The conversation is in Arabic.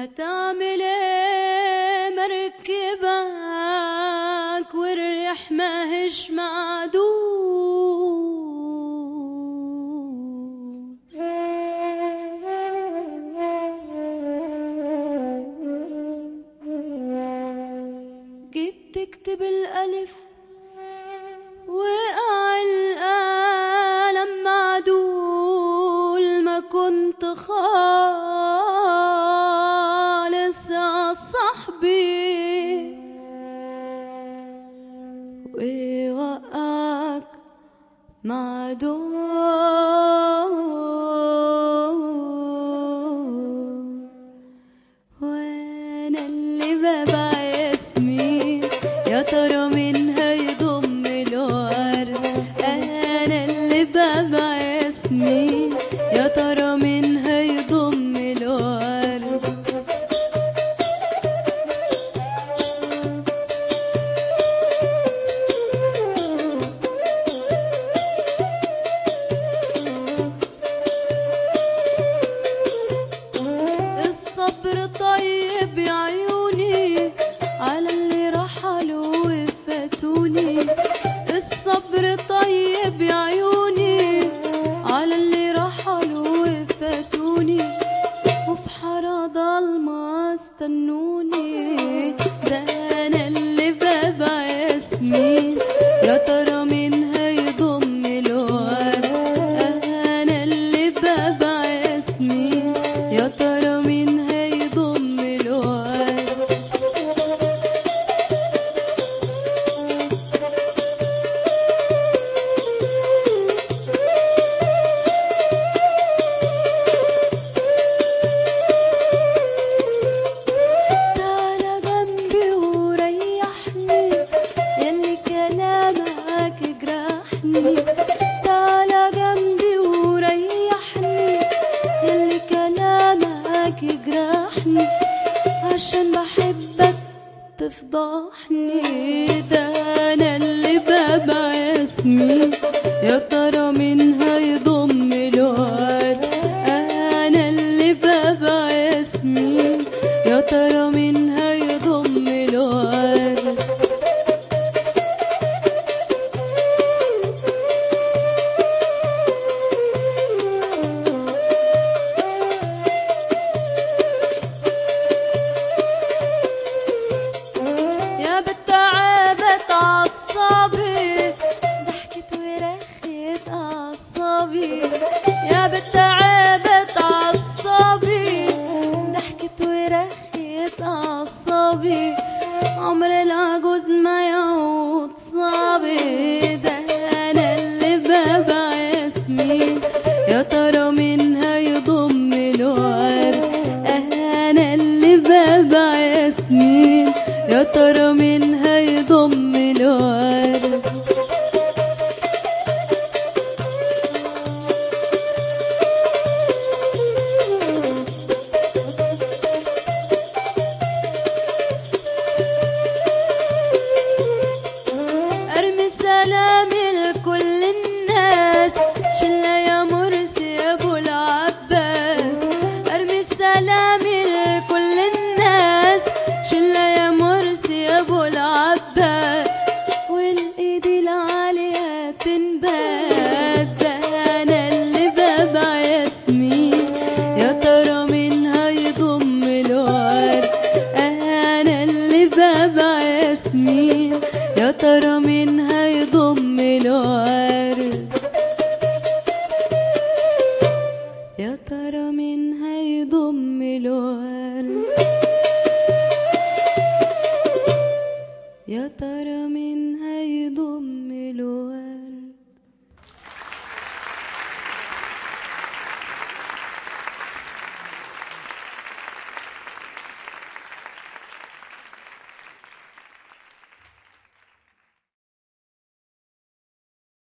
هتعمل ايه مركبك والريح ماهش معدول؟ جيت تكتب الألف وقع القلم معدول، ما كنت خالص يا صاحبي ووقعك معدول. وانا اللي ببع ياسمين، يا ترى مين هيضم الورد؟ انا اللي ببع ياسمين، يا ترى مين هيضم الورد؟ الصبر طيب يا عيوني على اللي رحلوا وفاتوني، الصبر طيب يا عيوني على اللي رحلوا وفاتوني، وفي حارة ضلمة استنوني. ده انا اللي ببع ياسمين، يا ترى مين هيضم الورد؟ انا اللي ببع ياسمين، يا ترى مين هيضم الورد؟ تعالى جنبي وريحني ياللي كلامك جرحني، تعالى جنبي وريحني ياللي كلامك جرحني، عشان بحبك تفضحني. ده انا اللي ببع ياسمين، يا ترى مين هيضم الورد؟ انا اللي ببع ياسمين، يا ترى مين هيضم الورد؟ يا بنت عابت عصابي، ضحكت ورخت أعصابي، يا بنت عابت عصابي، ضحكت ورخت أعصابي، عمر العجوز ما يعود صابي. ده أنا اللي ببع ياسمين، يا ترى مين هيضم الورد؟ أنا اللي ببع ياسمين، يا ترى مين هيضم الورد؟ ارمي سلامي لكل الناس، شلة يا مرسي يا ابو العباس، ارمي سلامي لكل الناس، شلة يا مرسي يا ابو العباس، والايد العالية تنباس.